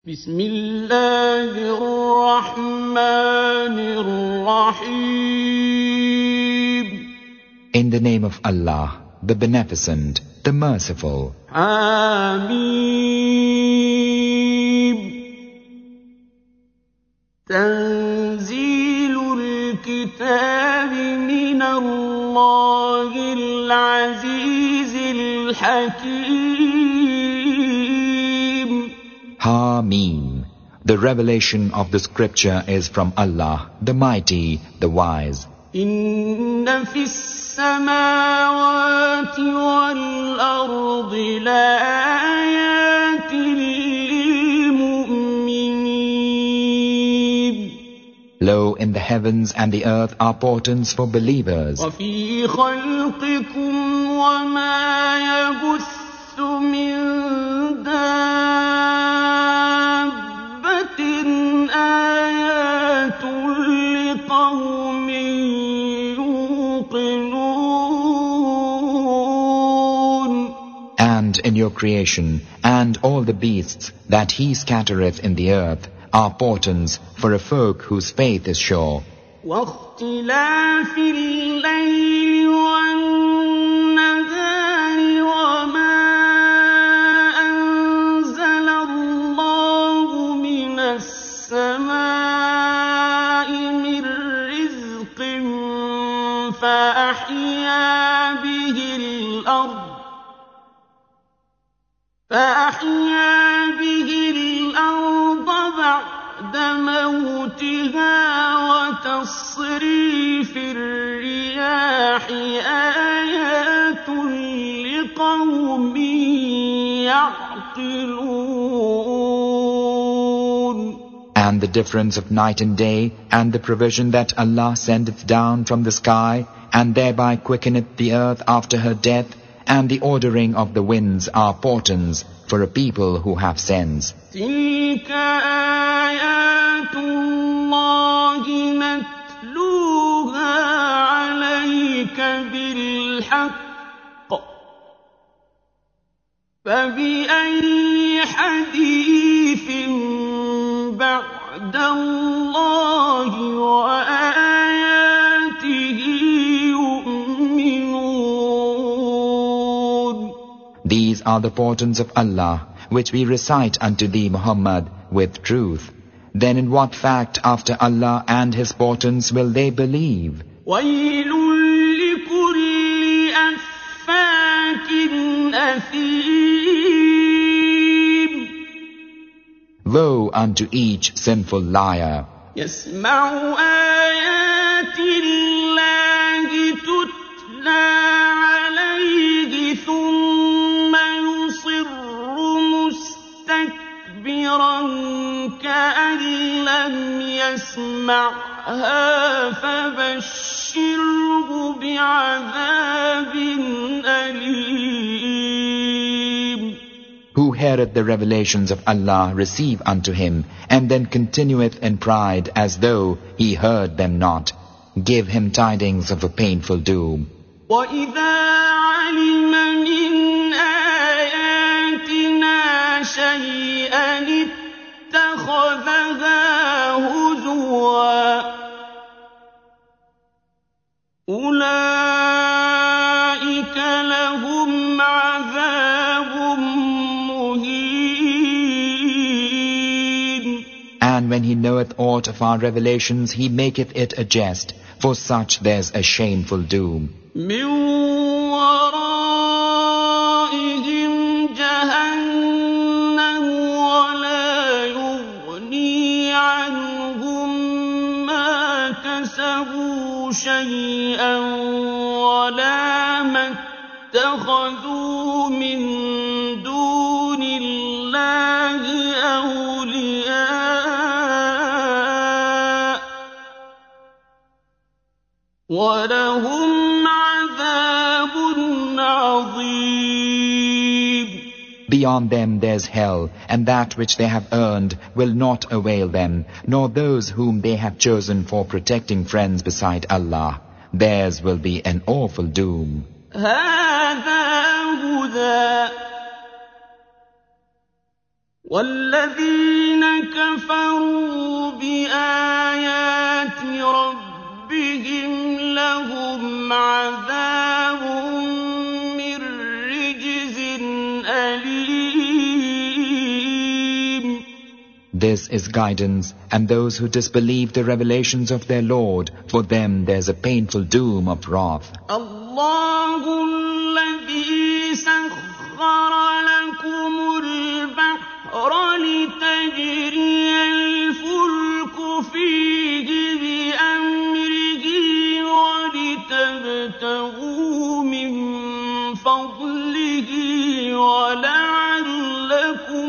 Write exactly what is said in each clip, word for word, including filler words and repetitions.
بسم الله الرحمن الرحيم. In the name of Allah, the Beneficent, the Merciful. حميم. تنزيل الكتاب من الله العزيز الحكيم. Hameen. The revelation of the scripture is from Allah, the Mighty, the Wise. إن في السماوات والأرض لآيات للمؤمنين. Lo, in the heavens and the earth are portents for believers. وفي خلقكم وما يبث من دابة آيات لقوم يوقنون. And in your creation, and all the beasts that he scattereth in the earth, are portents for a folk whose faith is sure. واختلاف الليل والنهار وما أنزل الله من السماء من رزق فأحيا به الأرض فأحيا به الأرض بعد موتها وتصريف الرياح آيات لقوم يعقلون. And the difference of night and day, and the provision that Allah sendeth down from the sky, and thereby quickeneth the earth after her death, and the ordering of the winds are portents for a people who have sense. تلك آيات الله نتلوها عليك بالحق فبأي حديث بعد الله وآياته يؤمنون. These are the portents of Allah, which we recite unto thee, Muhammad, with truth. Then in what fact after Allah and His portents will they believe? ويل لكل أفاك أثيم. Woe unto each sinful liar, يسمع آيات الله تتلى عليه ثم يصر مستكبرا كأن لم يسمعها فبشره بعذاب أليم. who heareth the revelations of Allah receive unto him, and then continueth in pride as though he heard them not. Give him tidings of a painful doom. وَإِذَا عَلِمَ مِنْ آيَاتِنَا شَيْئًا اتَّخَذَهَا هُزُوًا أُولَئِكَ لَهُمْ عَذَابٌ مُهِينٌ. And when he knoweth aught of our revelations, he maketh it a jest. For such there's a shameful doom. مِّن وَرَائِهِمْ جَهَنَّمُ وَلَا يُغْنِي عَنْهُم مَّا كَسَبُوا شَيْئًا وَلَا مَا اتَّخَذُوا مِن دُونِ اللَّهِ أَوْلِيَاءَ وَلَهُمْ عَذَابٌ عَظِيمٌ. Beyond them there's hell, and that which they have earned will not avail them, nor those whom they have chosen for protecting friends beside Allah. Theirs will be an awful doom. هَذَا هُدًى وَالَّذِينَ كَفَرُوا بِآيَاتِ رَبِّهِمْ لَهُمْ عَذَابٌ مِّن رِّجْزٍ أَلِيمٌ. This is guidance, and those who disbelieve the revelations of their Lord, for them there's a painful doom of wrath. اللَّهُ الَّذِي سَخَّرَ لَكُمُ الْبَحْرَ لِتَجْرِيَ الْفُلْكُ فِيهِ بِأَمْرِهِ وَلِتَبْتَغُوا مِن فَضْلِهِ وَلَعَلَّكُمْ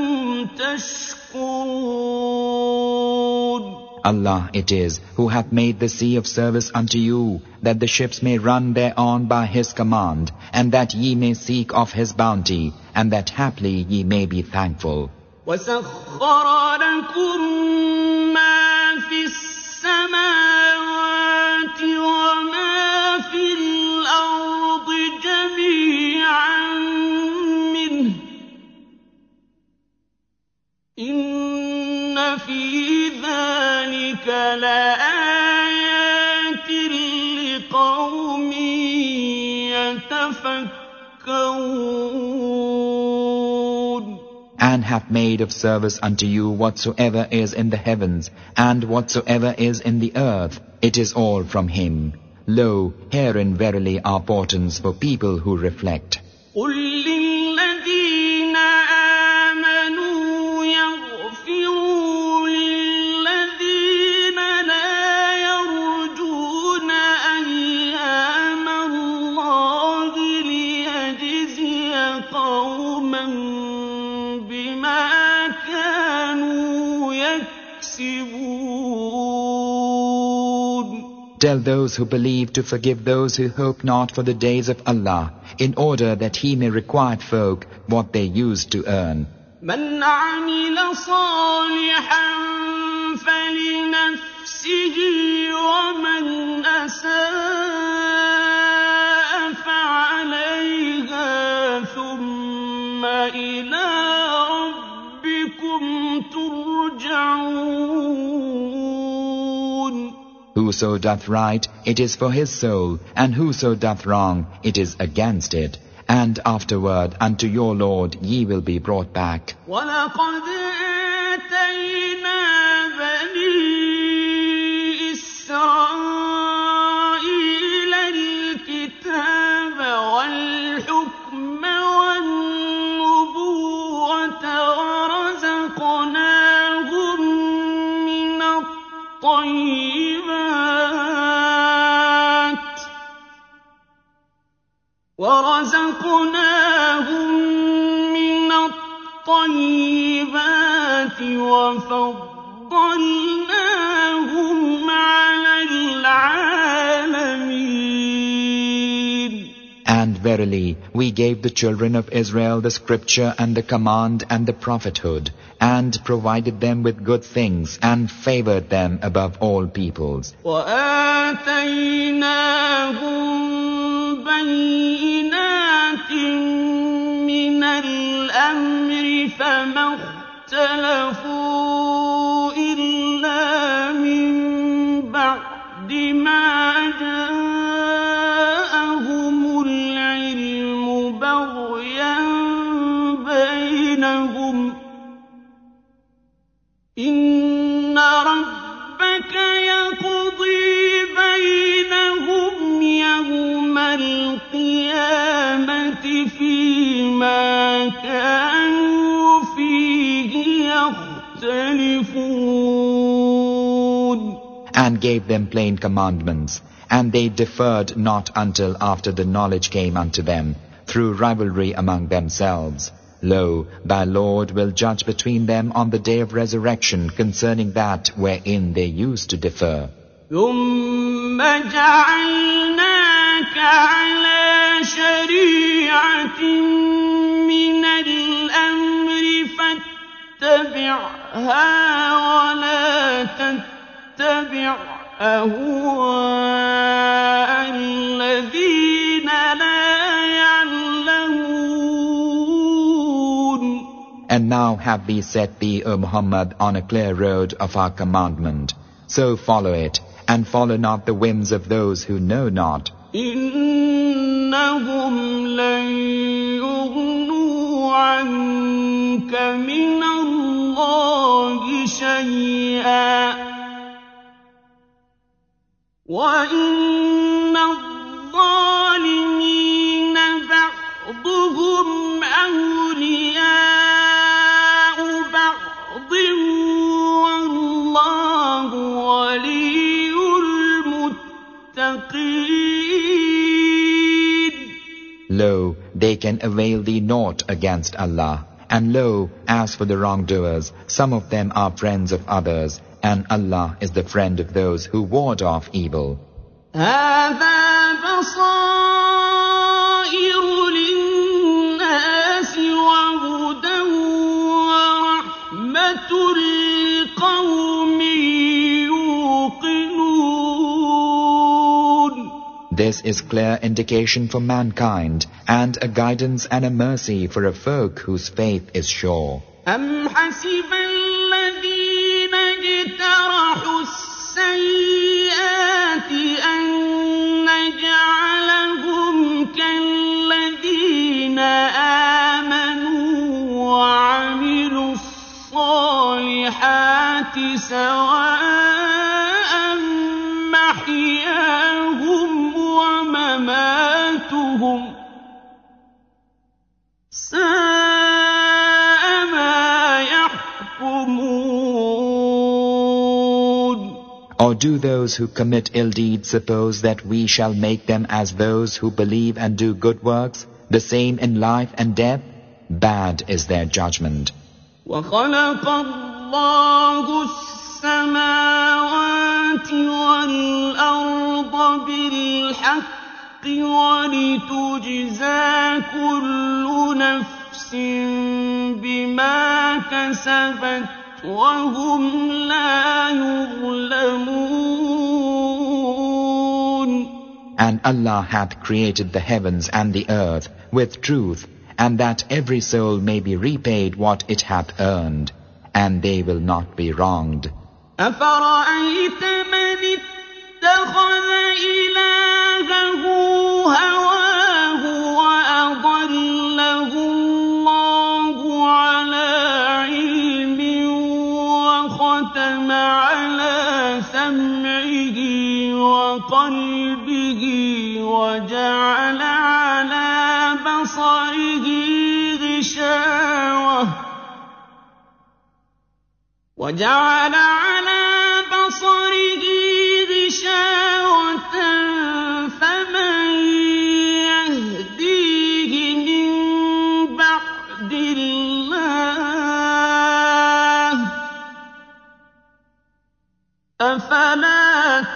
تَشْكُرُونَ. Allah it is who hath made the sea of service unto you, that the ships may run thereon by His command, and that ye may seek of His bounty, and that haply ye may be thankful. وَسَخَّرَ لَكُم مَّا فِي السَّمَاوَاتِ وَمَا فِي الْأَرْضِ جَمِيعًا مِّنْهُ ۚ إِنَّ فِي ذَٰلِكَ لَآيَاتٍ لِّقَوْمٍ يَتَفَكَّرُونَ. And hath made of service unto you whatsoever is in the heavens, and whatsoever is in the earth, it is all from Him. Lo, herein verily are portents for people who reflect. قُل لِّلَّذِينَ آمَنُوا يَغْفِرُوا لِلَّذِينَ لَا يَرْجُونَ أَيَّامَ اللَّهِ لِيَجْزِيَ قَوْمًا بِمَا كَانُوا يَكْسِبُونَ. Tell those who believe to forgive those who hope not for the days of Allah, in order that He may requite folk what they used to earn. مَنْ عَمِلَ صَالِحًا فَلِنَفْسِهِ وَمَنْ أَسَاءَ فَعَلَيْهَا ثُمَّ إِلَىٰ رَبِّكُمْ تُرْجَعُونَ. Whoso doth right, it is for his soul, and whoso doth wrong, it is against it. And afterward unto your Lord ye will be brought back. وَلَقَدْ آتَيْنَا بَنِي إِسْرَائِيلَ الْكِتَابَ وَالْحُكْمَ وَالنُّبُوَّةَ وَرَزَقْنَاهُم مِّنَ الطَّيِّبَاتِ وَرَزَقْنَاهُم مِّنَ الطَّيِّبَاتِ وَفَضَّلْنَاهُمْ عَلَى الْعَالَمِينَ. And verily, we gave the children of Israel the scripture and the command and the prophethood, and provided them with good things, and favored them above all peoples. وَآتَيْنَاهُم بَيِّنَاتٍ مِّنَ الْأَمْرِ فَمَا اخْتَلَفُوا إِلَّا مِن بَعْدِ مَا جَاءَهُمُ الْعِلْمُ بَغْيًا بَيْنَهُمْ ۚ إِنَّ رَبَّكَ يَقْضِي بَيْنَهُمْ يَوْمَ الْقِيَامَةِ فِيمَا كَانُوا فِيهِ يَخْتَلِفُونَ. And gave them plain commandments, and they deferred not until after the knowledge came unto them, through rivalry among themselves. Lo, thy Lord will judge between them on the day of resurrection concerning that wherein they used to differ. ثُمَّ جَعَلْنَاكَ عَلَىٰ شَرِيعَةٍ مِّنَ الْأَمْرِ فَاتَّبِعْهَا وَلَا تَتَّبِعْ أَهْوَاءَ الَّذِينَ لَا يَعْلَمُونَ. And now have we set thee, O Muhammad, on a clear road of our commandment. So follow it, and follow not the whims of those who know not. إنهم لن يغنوا عنك من الله شيئا وإن الظالمين بعضهم أولياء بعض والله ولي المتقين. Lo, they can avail thee naught against Allah. And lo, as for the wrongdoers, some of them are friends of others, and Allah is the friend of those who ward off evil. هذا بصائر للناس وهدى ورحمة لقوم يوقنون. This is clear indication for mankind, and a guidance and a mercy for a folk whose faith is sure. أم حسب الذين اجترحوا السيئات أن نجعلهم كالذين آمنوا وعملوا الصالحات سواء محياهم ومماتهم ساء ما يحكمون. Or do those who commit ill deeds suppose that we shall make them as those who believe and do good works, the same in life and death? Bad is their judgment. وخلق الله السماوات والأرض بالحق ولتجزى كل نفس بما كسبت وهم لا يظلمون. And Allah hath created the heavens and the earth with truth, and that every soul may be repaid what it hath earned, and they will not be wronged. أفرأيت من اتخذ إلهه هواه وأضله الله على علم وختم على سمعه وقلبه وجعل على بصره غشاوة وجعل على بصره غشاوة فمن يهديه من بعد الله أفلا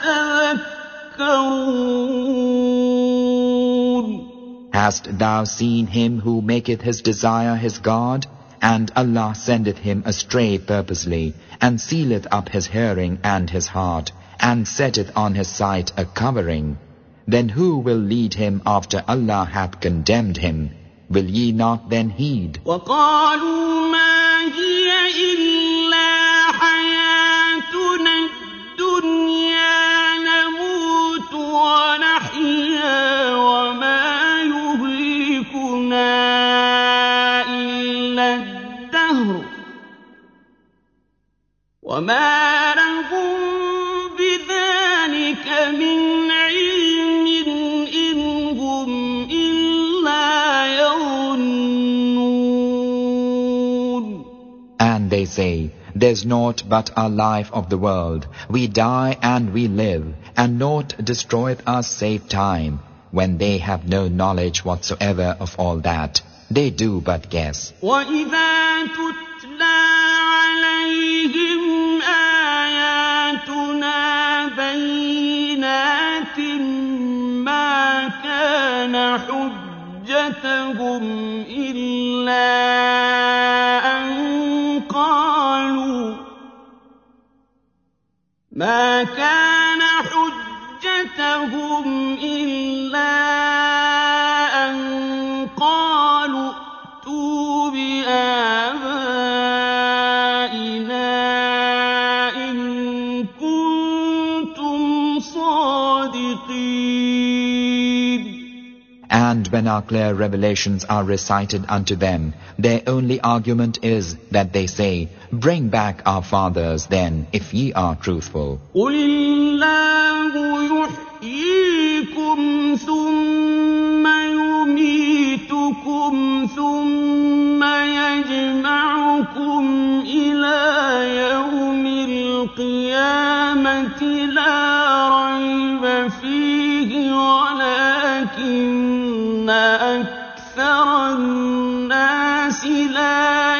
تذكرون. Hast thou seen him who maketh his desire his God? And Allah sendeth him astray purposely, and sealeth up his hearing and his heart, and setteth on his sight a covering. Then who will lead him after Allah hath condemned him? Will ye not then heed? وقالوا ما هي إلا حياتنا الدنيا نموت ونحيا وما يهلكنا وما لهم بذلك من علم إن هم إلا يظنون. And they say, there's naught but our life of the world. We die and we live, and naught destroyeth us save time. When they have no knowledge whatsoever of all that, they do but guess. وَإِذَا تُتْلَى عَلَيْهِمْ آيَاتُنَا بَيِّنَاتٍ مَا كَانَ حُجَّتَهُمْ إِلَّا أَن قَالُوا مَا كَانَ حُجَّتَهُمْ إِلَّا أَن قَالُوا ائْتُوا بِآبَائِنَا And when our clear revelations are recited unto them, their only argument is that they say, bring back our fathers then, if ye are truthful. قُلِ اللَّهُ يُحْيِيكُمْ ثُمَّ يُمِيتُكُمْ ثُمَّ يَجْمَعُكُمْ إِلَى يَوْمِ الْقِيَامَةِ لَا رَيْبَ فِيهِ وَلَكِنَّ أَكْثَرَ النَّاسِ لَا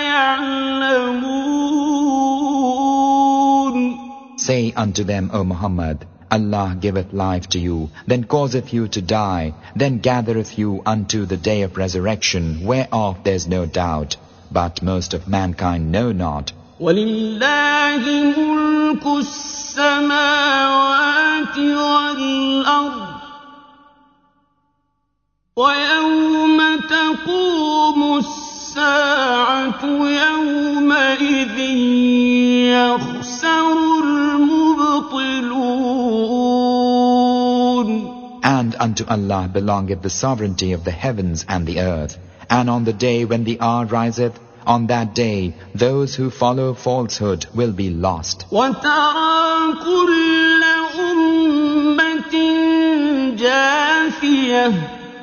يَعْلَمُونَ. Say unto them, O Muhammad, Allah giveth life to you, then causeth you to die, then gathereth you unto the day of resurrection, whereof there is no doubt. But most of mankind know not. وَلِلَّهِ مُلْكُ السَّمَاوَاتِ وَالْأَرْضِ وَيَوْمَ تَقُومُ السَّاعَةُ يَوْمَئِذٍ يَخْسَرُ الْمُبْطِلُونَ. And unto Allah belongeth the sovereignty of the heavens and the earth. And on the day when the hour riseth, on that day those who follow falsehood will be lost. وَتَرَى كُلَّ أُمَّةٍ جَاثِيَةً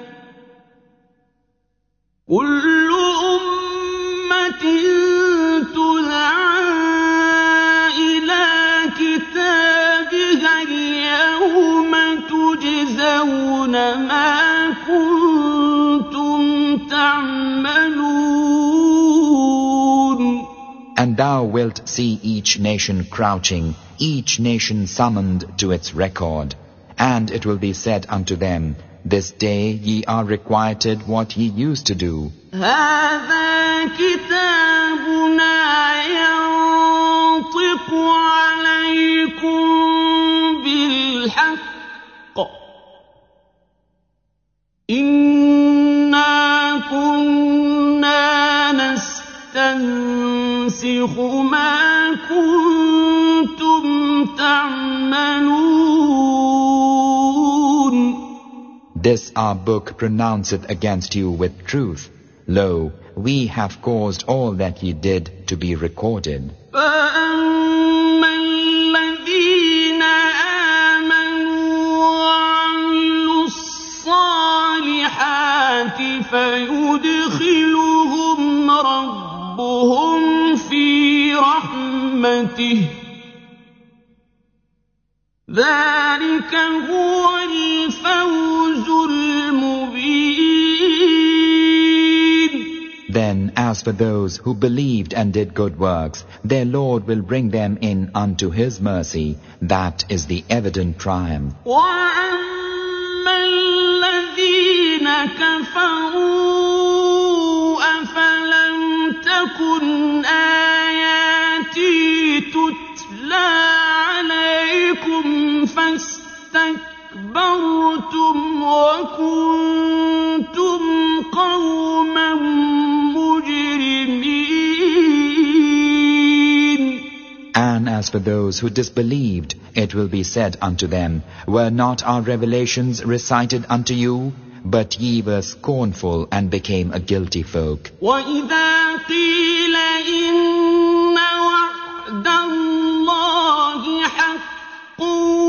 كُلُّ أُمَّةٍ تُدْعَىٰ إِلَىٰ كِتَابِهَا الْيَوْمَ تُجْزَوْنَ مَا كُنتُمْ تَعْمَلُونَ. And thou wilt see each nation crouching, each nation summoned to its record. And it will be said unto them, this day ye are requited what ye used to do. هَٰذَا كِتَابُنَا يَنطِقُ عَلَيْكُم بِالْحَقِّ إِنَّا كُنَّا نَسْتَنسِخُ مَا كُنتُمْ تَعْمَلُونَ. This our book pronounceth against you with truth. Lo, we have caused all that ye did to be recorded. فَأَمَّا الَّذِينَ آمَنُوا وَعَمِلُوا الصَّالِحَاتِ فَيُدْخِلُهُمْ رَبُّهُمْ فِي رَحْمَتِهِ ذَلِكَ هُوَ الْفَوْزُ الْمُبِينُ. Then as for those who believed and did good works, their Lord will bring them in unto His mercy. That is the evident triumph. وَأَمَّا الَّذِينَ كَفَرُوا أَفَلَمْ تَكُنْ آيَاتِي تُتْلَىٰ عَلَيْكُمْ فَاسْتَكْبَرْتُمْ وَكُنتُمْ قَوْمًا مُجْرِمِينَ. And as for those who disbelieved, it will be said unto them, were not our revelations recited unto you? But ye were scornful and became a guilty folk. وَإِذَا قِيلَ إِنَّ وَعْدَ اللَّهِ حَقٌّ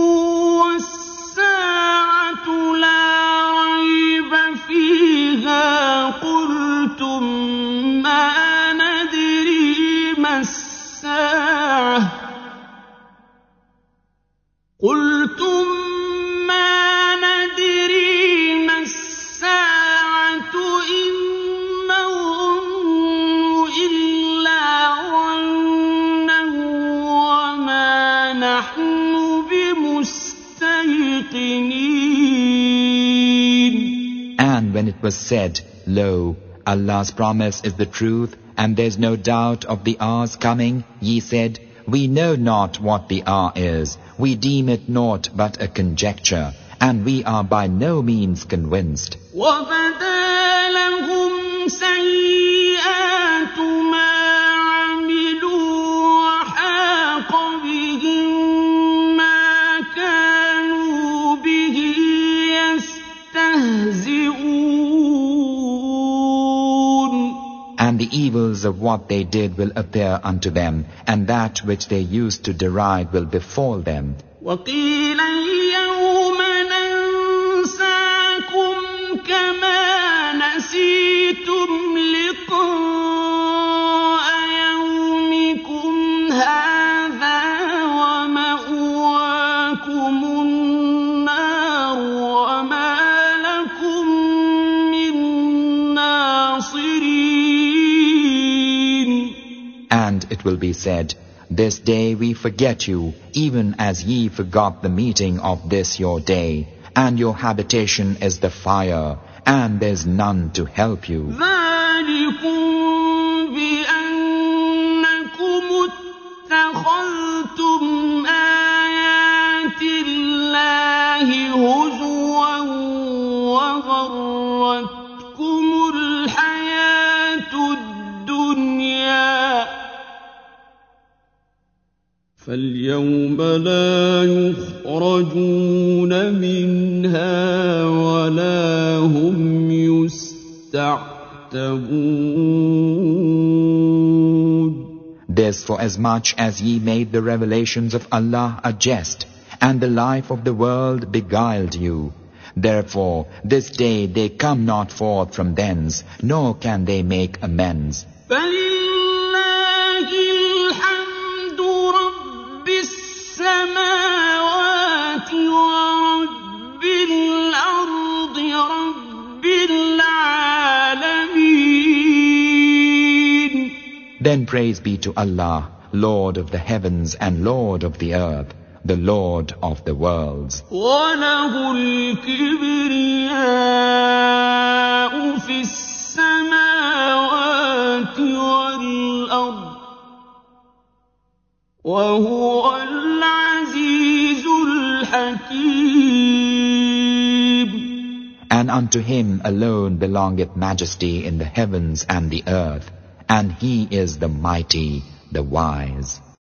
وَالسَّاعَةُ لَا رَيْبَ فِيهَا قُلْتُم مَّا نَدْرِي مَا السَّاعَةُ قُلْتُم مَّا نَدْرِي مَا السَّاعَةُ إِن نَّظُنُّ إِلَّا ظَنًّا وَمَا نَحْنُ بِمُسْتَيْقِنِينَ. And when it was said, Lo, Allah's promise is the truth, and there is no doubt of the hour's coming, ye said, we know not what the hour is. We deem it naught but a conjecture, and we are by no means convinced. وَبَدَا لَهُمْ سَيِّئَاتُ مَا عَمِلُوا وَحَاقَ بِهِم مَّا كَانُوا بِهِ يَسْتَهْزِئُونَ. tales of what they did will appear unto them, and that which they used to deride will befall them. وَقِيلَ الْيَوْمَ نَنسَاكُمْ كَمَا نَسِيتُمْ لِقَاءَ يَوْمِكُمْ هَٰذَا وَمَأْوَاكُمُ النَّارُ وَمَا لَكُم مِّن نَّاصِرِينَ. And it will be said, this day we forget you, even as ye forgot the meeting of this your day, and your habitation is the fire, and there's none to help you. ذَٰلِكُم بِأَنَّكُمُ اتَّخَذْتُمْ آيَاتِ اللَّهِ هُزُوًا وَغَرَّتْكُمُ الْحَيَاةُ الدُّنْيَا فَالْيَوْمَ لَا يُخْرَجُونَ مِنْهَا وَلَا هُمْ يُسْتَعْتَبُونَ. This forasmuch as ye made the revelations of Allah a jest, and the life of the world beguiled you. Therefore, this day they come not forth from thence, nor can they make amends. فَلِلَّهِ الْحَمْدُ رَبِّ السَّمَاوَاتِ وَرَبِّ الْأَرْضِ رَبِّ الْعَالَمِينَ. Then praise be to Allah, Lord of the heavens and Lord of the earth, the Lord of the worlds. وَلَهُ الْكِبْرِيَاءُ فِي السَّمَاوَاتِ وَالْأَرْضِ وَهُوَ الْعَزِيزُ الْحَكِيمُ. And unto him alone belongeth majesty in the heavens and the earth, and he is the mighty, the wise.